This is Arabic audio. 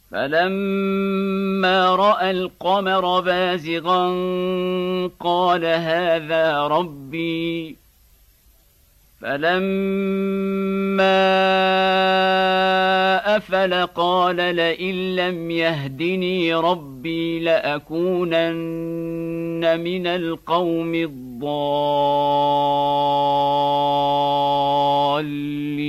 فلما رأى القمر بازغا قال هذا ربي فلما أفل قال لئن لم يهدني ربي لأكونن من القوم الضالين.